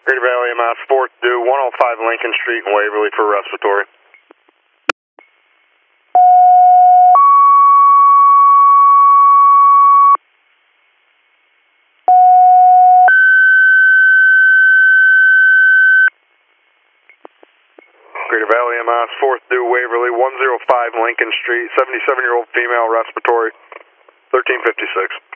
Greater Valley MS 4th due 105 Lincoln Street in Waverly for respiratory. Greater Valley MS 4th due Waverly 105 Lincoln Street, 77-year-old female respiratory, 1356.